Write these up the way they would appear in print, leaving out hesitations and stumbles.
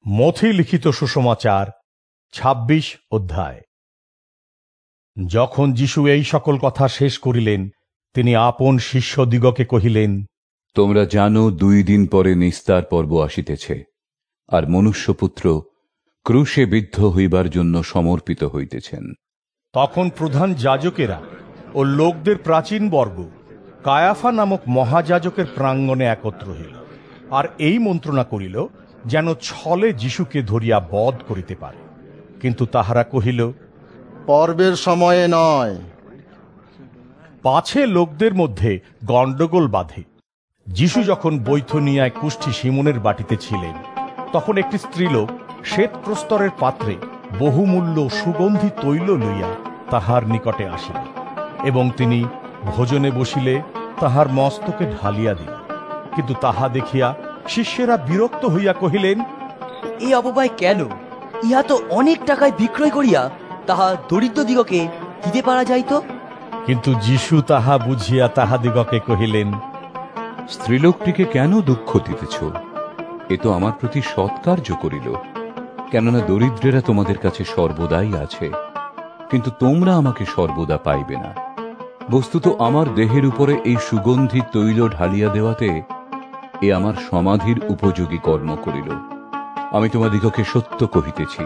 মথি লিখিত সুসমাচার ২৬ অধ্যায়। যখন যীশু এই সকল কথা শেষ করিলেন, তিনি আপন শিষ্যদিগকে কহিলেন, তোমরা জানো ২ দিন পরে নিস্তার পর্ব আসিতেছে, আর মনুষ্যপুত্র ক্রুশে বিদ্ধ হইবার জন্য সমর্পিত হইতেছেন। তখন প্রধান যাজকেরা ও লোকদের প্রাচীন বর্গ কায়াফা নামক মহাযাজকের প্রাঙ্গণে একত্র হইল, আর এই মন্ত্রণা করিল যেন ছলে যীশুকে ধরিয়া বধ করিতে পারে। কিন্তু তাহারা কহিল, পর্বের সময়ে নয়। পাছে লোকদের মধ্যে গণ্ডগোল বাধে। যীশু যখন বৈথনিয়ায় কুষ্ঠী সিমনের বাটিতে ছিলেন, তখন একটি স্ত্রীলোক শ্বেত প্রস্তরের পাত্রে বহুমূল্য সুগন্ধি তৈল লইয়া তাহার নিকটে আসিল, এবং তিনি ভোজনে বসিলে তাহার মস্তকে ঢালিয়া দিল। কিন্তু তাহা দেখিয়া শিষ্যেরা বিরক্ত হইয়া কহিলেন, এই অপবায় কেন? ইহা তো অনেক টাকায় বিক্রয় করিয়া তাহা দরিদ্রদিগকে দিতে পারা যাইত। কিন্তু যীশু তাহা বুঝিয়া তাহাদিগকে কহিলেন, স্ত্রীলোকটিকে কেন দুঃখ দিতেছ? এ তো আমার প্রতি সৎকার্য করিল। কেননা দরিদ্রেরা তোমাদের কাছে সর্বদাই আছে, কিন্তু তোমরা আমাকে সর্বদা পাইবে না। বস্তুত আমার দেহের উপরে এই সুগন্ধি তৈল ঢালিয়া দেওয়াতে এ আমার সমাধির উপযোগী কর্ম করিল। আমি তোমাদিগকে সত্য কহিতেছি,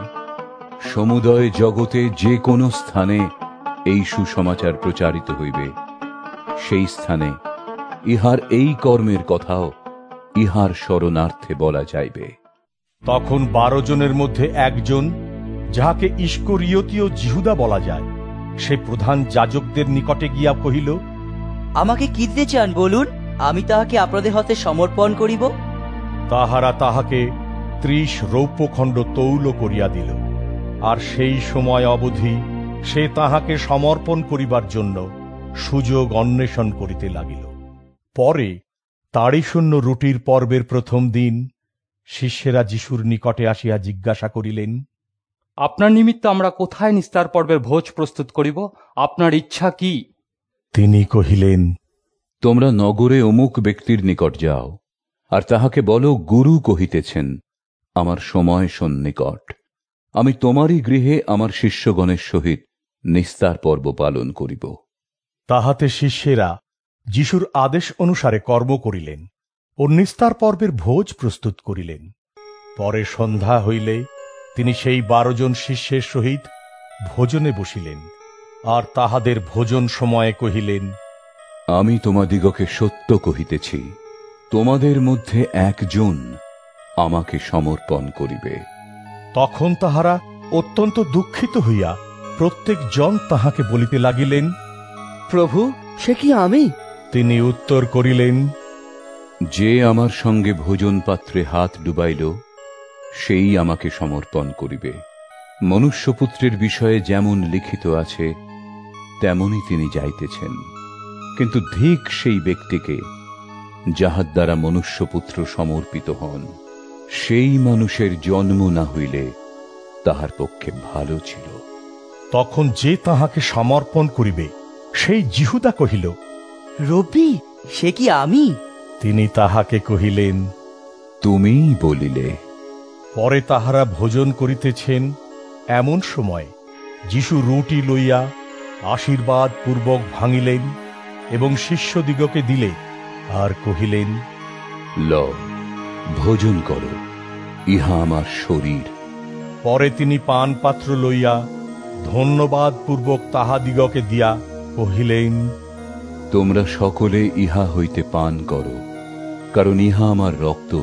সমুদয় জগতে যে কোনো স্থানে এই সুসমাচার প্রচারিত হইবে, সেই স্থানে ইহার এই কর্মের কথাও ইহার শরণার্থে বলা যাইবে। তখন 12 জনের মধ্যে একজন, যাহাকে ইস্করিয়োতীয় যিহুদা বলা যায়, সে প্রধান যাজকদের নিকটে গিয়া কহিল, আমাকে কি দিতে চান বলুন, আমি তাহাকে আপনাদের হাতে সমর্পণ করিব। তাহারা তাহাকে 30 রৌপ্যখণ্ড তৌল করিয়া দিল। আর সেই সময় অবধি সে তাহাকে সমর্পণ করিবার জন্য সুযোগ অন্বেষণ করিতে লাগিল। পরে তাড়িশূন্য রুটির পর্বের প্রথম দিন শিষ্যেরা যীশুর নিকটে আসিয়া জিজ্ঞাসা করিলেন, আপনার নিমিত্ত আমরা কোথায় নিস্তার পর্বের ভোজ প্রস্তুত করিব? আপনার ইচ্ছা কি? তিনি কহিলেন, তোমরা নগরে অমুক ব্যক্তির নিকট যাও, আর তাহাকে বলো, গুরু কহিতেছেন, আমার সময় সন্নিকট। আমি তোমারই গৃহে আমার শিষ্যগণের সহিত নিস্তার পর্ব পালন করিব। তাহাতে শিষ্যেরা যীশুর আদেশ অনুসারে কর্ম করিলেন ও নিস্তার পর্বের ভোজ প্রস্তুত করিলেন। পরে সন্ধ্যা হইলে তিনি সেই 12 জন শিষ্যের সহিত ভোজনে বসিলেন, আর তাহাদের ভোজন সময়ে কহিলেন, আমি তোমাদিগকে সত্য কহিতেছি, তোমাদের মধ্যে একজন আমাকে সমর্পণ করিবে। তখন তাহারা অত্যন্ত দুঃখিত হইয়া প্রত্যেক জন তাহাকে বলিতে লাগিলেন, প্রভু, সে কি আমি? তিনি উত্তর করিলেন, যে আমার সঙ্গে ভোজন পাত্রে হাত ডুবাইল, সেই আমাকে সমর্পণ করিবে। মনুষ্যপুত্রের বিষয়ে যেমন লিখিত আছে, তেমনই তিনি যাইতেছেন। কিন্তু ধিক সেই ব্যক্তিকে, যাহার দ্বারা মনুষ্যপুত্র সমর্পিত হন। সেই মানুষের জন্ম না হইলে তাহার পক্ষে ভালো ছিল। তখন যে তাহাকে সমর্পণ করিবে সেই যিহুদা কহিল, রব্বি, সে কি আমি? তিনি তাহাকে কহিলেন, তুমিই বলিলে। পরে তাহারা ভোজন করিতেছেন, এমন সময় যীশু রুটি লইয়া আশীর্বাদ পূর্বক ভাঙিলেন এবং শিষ্যদিগকে দিলে, আর কহিলেন, লও, ভোজন করো, ইহা আমার শরীর। পরে তিনি পান পাত্র লইয়া ধন্যবাদ পূর্বক তাহাদিগকে দিয়া কহিলেন, তোমরা সকলে ইহা হইতে পান করো, কারণ ইহা আমার রক্ত,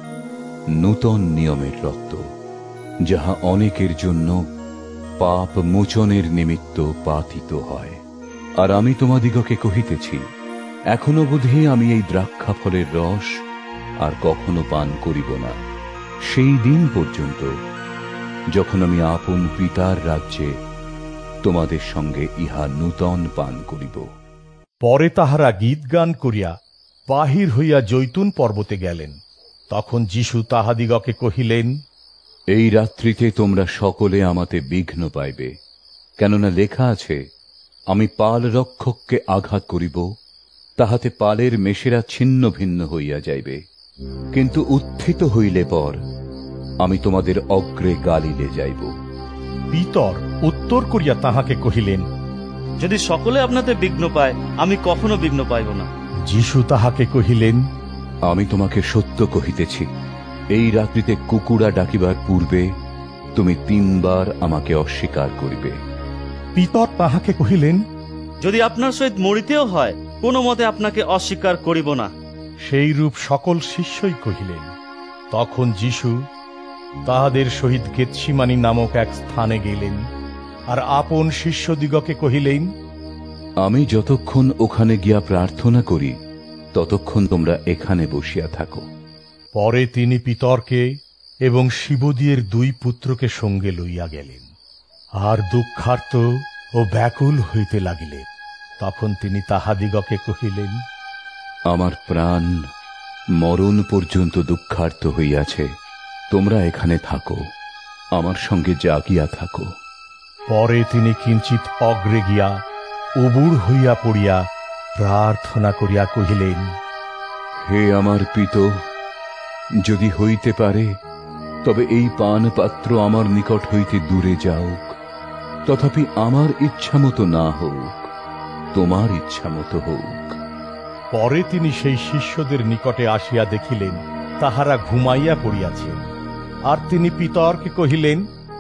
নূতন নিয়মের রক্ত, যাহা অনেকের জন্য পাপ মোচনের নিমিত্ত পাতিত হয়। আর আমি তোমাদিগকে কহিতেছি, এখনো বোধে আমি এই দ্রাক্ষা ফলের রস আর কখনো পান করিব না, সেই দিন পর্যন্ত যখন আমি আপন পিতার রাজ্যে তোমাদের সঙ্গে ইহা নূতন পান করিব। পরে তাহারা গীত গান করিয়া বাহির হইয়া জৈতুন পর্বতে গেলেন। তখন যীশু তাহাদিগকে কহিলেন, এই রাত্রিতে তোমরা সকলে আমাতে বিঘ্ন পাইবে, কেননা লেখা আছে, আমি পাল রক্ষককে আঘাত করিব, তাহাতে পালের মেষেরা ছিন্ন ভিন্ন হইয়া যাইবে। কিন্তু উত্থিত হইলে পর আমি তোমাদের অগ্রে গালিলে যাইব। পিতর উত্তর করিয়া তাহাকে কহিলেন, যদি সকলে আপনাদের বিঘ্ন পায়, আমি কখনো বিঘ্ন পাইব না। যীশু তাহাকে কহিলেন, আমি তোমাকে সত্য কহিতেছি, এই রাত্রিতে কুকুরা ডাকিবার পূর্বে তুমি 3 বার আমাকে অস্বীকার করিবে। পিতর তাহাকে কহিলেন, যদি আপনার সহিত মরিতেও হয়, কোনো মতে আপনাকে অস্বীকার করিব না। সেই রূপ সকল শিষ্যই কহিলেন। তখন যীশু তাহাদের সহিত গেতসিমানি নামক এক স্থানে গেলেন, আর আপন শিষ্যদিগকে কহিলেন, আমি যতক্ষণ ওখানে গিয়া প্রার্থনা করি, ততক্ষণ তোমরা এখানে বসিয়া থাকো। পরে তিনি পিতরকে এবং শিবদিয়ের 2 পুত্রকে সঙ্গে লইয়া গেলেন, আর দুঃখার্ত ও ব্যাকুল হইতে লাগিলেন। তখন তিনি তাহাদিগকে কহিলেন, আমার প্রাণ মরণ পর্যন্ত দুঃখার্ত হইয়াছে, তোমরা এখানে থাকো, আমার সঙ্গে জাগিয়া থাকো। পরে তিনি কিঞ্চিত অগ্রে গিয়া উবুড় হইয়া পড়িয়া প্রার্থনা করিয়া কহিলেন, হে আমার পিত, যদি হইতে পারে তবে এই পান পাত্র আমার নিকট হইতে দূরে যাওক, তথাপি আমার ইচ্ছা মতো না হোক, তোমার ইচ্ছা মতো হোক। পরে তিনি সেই শিষ্যদের নিকটে আসিয়া দেখিলেন তাহারা ঘুমাইয়া পড়িয়াছে, আর তিনি পিতরকে কহিলেন,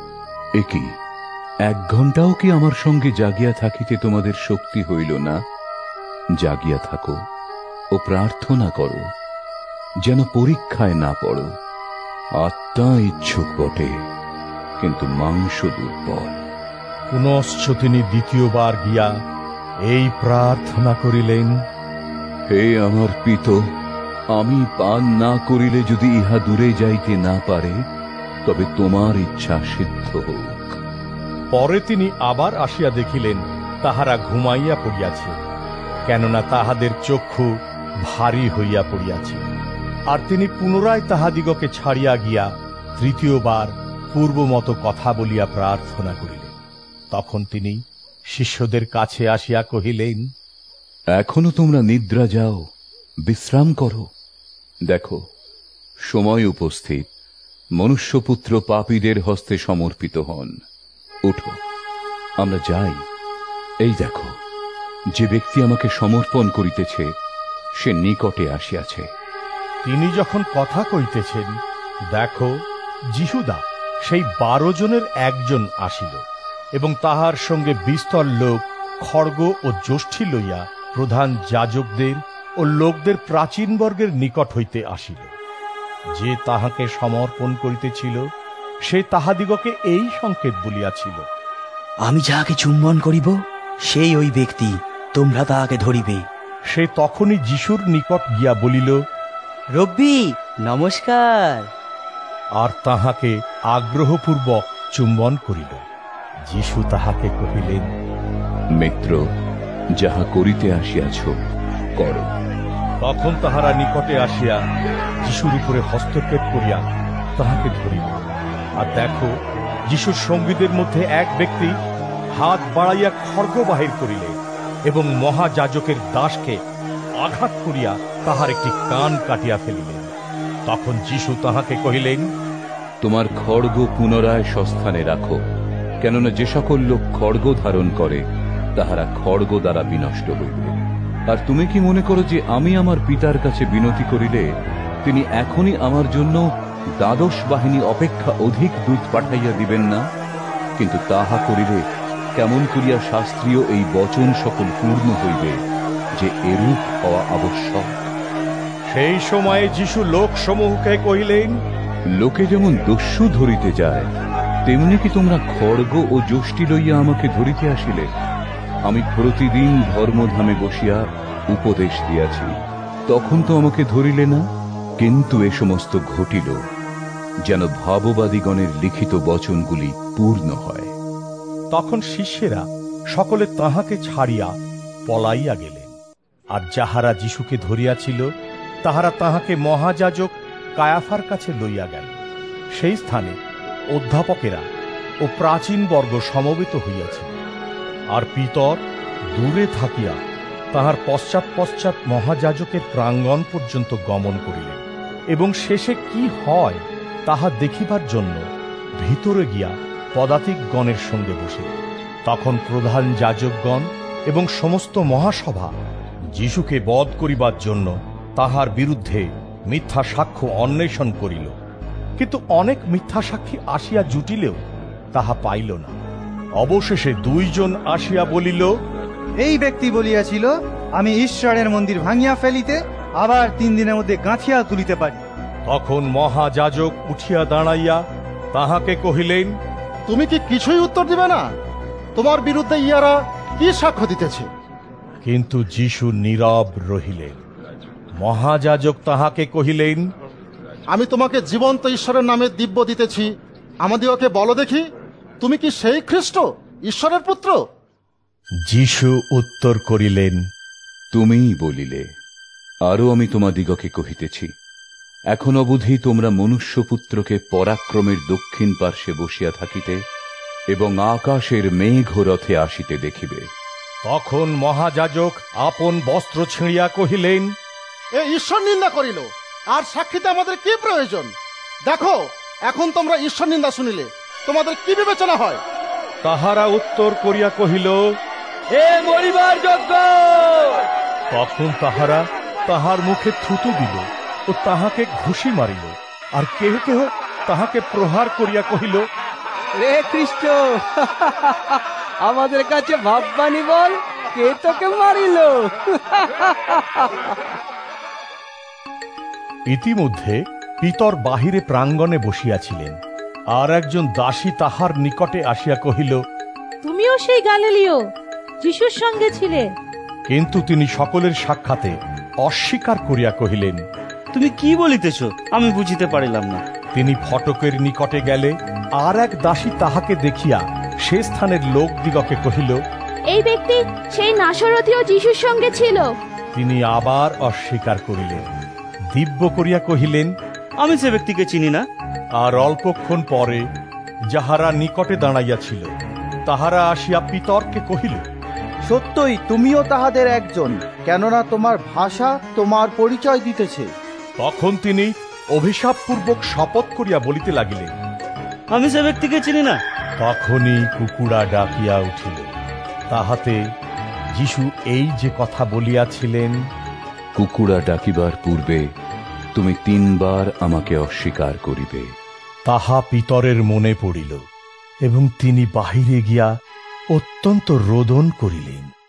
একি 1 ঘণ্টাও কি আমার সঙ্গে জাগিয়া থাকিতে তোমাদের শক্তি হইল না? জাগিয়া থাকো ও প্রার্থনা করো, যেন পরীক্ষায় না পড়ো। আত্মা ইচ্ছুক বটে, কিন্তু মাংস দুর্বল। পুনশ্চ তিনি দ্বিতীয়বার গিয়া এই প্রার্থনা করিলেন, হে আমার পিত, আমি পান না করিলে যদি ইহা দূরে যাইতে না পারে, তবে তোমার ইচ্ছা সিদ্ধ হোক। পরে তিনি আবার আসিয়া দেখিলেন তাহারা ঘুমাইয়া পড়িয়াছে, কেননা তাহাদের চক্ষু ভারী হইয়া পড়িয়াছে। আর তিনি পুনরায় তাহাদিগকে ছাড়িয়া গিয়া তৃতীয়বার পূর্বমত কথা বলিয়া প্রার্থনা করিলেন। তখন তিনি শিষ্যদের কাছে আসিয়া কহিলেন, এখনো তোমরা নিদ্রা যাও, বিশ্রাম করো। দেখো, সময় উপস্থিত, মনুষ্যপুত্র পাপীদের হস্তে সমর্পিত হন। উঠো, আমরা যাই। এই দেখো, যে ব্যক্তি আমাকে সমর্পণ করিতেছে, সে নিকটে আসিয়াছে। তিনি যখন কথা কইতেছেন, দেখো, যিহুদা সেই 12 জনের একজন আসিল, এবং তাহার সঙ্গে বিস্তর লোক খড়গ ও যষ্ঠি লইয়া প্রধান যাজকদের ও লোকদের প্রাচীন বর্গের নিকট হইতে আসিল। যে তাহাকে সমর্পণ করিতেছিল, সে তাহাদিগকে এই সংকেত বলিয়াছিল, আমি যাহাকে চুম্বন করিব, সেই ওই ব্যক্তি, তোমরা তাহাকে ধরিবে। সে তখনই যিশুর নিকট গিয়া বলিল, রব্বি, নমস্কার। আর তাহাকে আগ্রহপূর্বক চুম্বন করিল। যিশু তাহাকে কহিলেন, মিত্র, যাহা করিতে আসিয়াছ করো। তখন তাহারা নিকটে আসিয়া যিশুর উপরে হস্তক্ষেপ করিয়া তাহাকে ধরিল। আর দেখো, যিশুর সঙ্গীদের মধ্যে এক ব্যক্তি হাত বাড়াইয়া খড়গ বাহির করিলে এবং মহাযাজকের দাসকে আঘাত করিয়া তাহার একটি কান কাটিয়া ফেলিলেন। তখন যিশু তাহাকে কহিলেন, তোমার খড়গ পুনরায় স্বস্থানে রাখো, কেননা যে সকল লোক খড়গ ধারণ করে, তাহারা খড়গ দ্বারা বিনষ্ট হইবে। আর তুমি কি মনে করো যে আমি আমার পিতার কাছে বিনতি করিলে তিনি এখনই আমার জন্য 12 বাহিনী অপেক্ষা অধিক দূত পাঠাইয়া দিবেন না? কিন্তু তাহা করিলে কেমন করিয়া শাস্ত্রীয় এই বচন সকল পূর্ণ হইবে যে এরূপ হওয়া আবশ্যক। সেই সময়ে যিশু লোক সমূহকে কহিলেন, লোকে যেমন দস্যু ধরিতে যায়, তেমনি কি তোমরা খড়গ ও যষ্টি লইয়া আমাকে ধরিতে আসিলে? আমি প্রতিদিন ধর্মধামে বসিয়া উপদেশ দিয়াছি, তখন তো আমাকে ধরিলে না। কিন্তু এ সমস্ত ঘটিল যেন ভাববাদীগণের লিখিত বচনগুলি পূর্ণ হয়। তখন শিষ্যেরা সকলে তাহাকে ছাড়িয়া পলাইয়া গেলেন। আর যাহারা যিশুকে ধরিয়াছিল, তাহারা তাহাকে মহাযাজক কায়াফার কাছে লইয়া গেল। সেই স্থানে অধ্যাপকেরা ও প্রাচীন বর্গ সমবেত হইয়াছিল। আর পিতর দূরে থাকিয়া তাহার পশ্চাৎ পশ্চাৎ মহাযাজকের প্রাঙ্গণ পর্যন্ত গমন করিলেন, এবং শেষে কি হয় তাহা দেখিবার জন্য ভিতরে গিয়া পদাতিকগণের সঙ্গে বসিল। তখন প্রধান যাজকগণ এবং সমস্ত মহাসভা যীশুকে বধ করিবার জন্য তাহার বিরুদ্ধে মিথ্যা সাক্ষ্য অন্বেষণ করিল, কিন্তু অনেক মিথ্যা সাক্ষী আসিয়া জুটিলেও তাহা পাইল না। অবশেষে 2 জন আসিয়া বলিল, এই ব্যক্তি বলিয়াছিল, আমি ঈশ্বরের মন্দির ভাঙিয়া ফেলিতে, আবার 3 দিনের মধ্যে গাঁথিয়া তুলিতে পারি। তখন মহাযাজক উঠিয়া দাঁড়াইয়া তাহাকে কহিলেন, তুমি কি কিছুই উত্তর দিবে না? তোমার বিরুদ্ধে ইহারা কি সাক্ষ্য দিতেছে? কিন্তু যীশু নীরব রহিলেন। মহাযাজক তাহাকে কহিলেন, আমি তোমাকে জীবন্ত ঈশ্বরের নামে দিব্য দিতেছি, আমাদিগকে বলো দেখি, তুমি কি সেই খ্রিস্ট, ঈশ্বরের পুত্র? যীশু উত্তর করিলেন, তুমিই বলিলে। আরও আমি তোমাদিগকে কহিতেছি, এখন অবধি তোমরা মনুষ্যপুত্রকে পরাক্রমের দক্ষিণ পার্শ্বে বসিয়া থাকিতে এবং আকাশের মেঘ রথে আসিতে দেখিবে। তখন মহাযাজক আপন বস্ত্র ছিঁড়িয়া কহিলেন, এ ঈশ্বর নিন্দা করিল, আর সাক্ষীতে আমাদের কি প্রয়োজন? দেখো, এখন তোমরা ঈশ্বর নিন্দা শুনিলে তোমাদের কি বিবেচনা হয়? তাহারা উত্তর করিয়া কহিল, এ মরিবার যোগ্য। তখন তাহারা তাহার মুখে থুতু দিল ও তাহাকে ঘুষি মারিল, আর কেহ কেহ তাহাকে প্রহার করিয়া কহিল, রে খ্রিস্ট, আমাদের কাছে ভাববানি বল, কে তোকে মারিল? ইতিমধ্যে পিতর বাহিরে প্রাঙ্গণে বসিয়াছিলেন, আর একজন দাসী তাহার নিকটে আসিয়া কহিল, তুমিও সেই গালিলীয়, যিশুর সঙ্গে ছিলে। কিন্তু তিনি সকলের সাক্ষাতে অস্বীকার করিয়া কহিলেন, তুমি কি বলিতেছ, আমি বুঝিতে পারিলাম না। তিনি ফটকের নিকটে গেলে আর এক দাসী তাহাকে দেখিয়া সে স্থানের লোকদিগকে কহিল, এই ব্যক্তি সেই নাসরথীয় যিশুর সঙ্গে ছিল। তিনি আবার অস্বীকার করিলেন, দিব্য করিয়া কহিলেন, আমি সে ব্যক্তিকে চিনি না। আর অল্পক্ষণ পরে যাহারা নিকটে দাঁড়াইয়াছিল তাহারা আসিয়া পিতরকে কহিল, সত্যই তুমিও তাহাদের একজন, কেননা তোমার ভাষা তোমার পরিচয় দিতেছে। তখন তিনি অভিশাপপূর্বক শপথ করিয়া বলিতে লাগিলেন, আমি সে ব্যক্তিকে চিনি না। তখনই কুকুরা ডাকিয়া উঠিল। তাহাতে যীশু এই যে কথা বলিয়াছিলেন, কুকুরা ডাকিবার পূর্বে তুমি 3 বার আমাকে অস্বীকার করিবে, তাহা পিতরের মনে পড়িল এবং তিনি বাহিরে গিয়া অত্যন্ত রোদন করিলেন।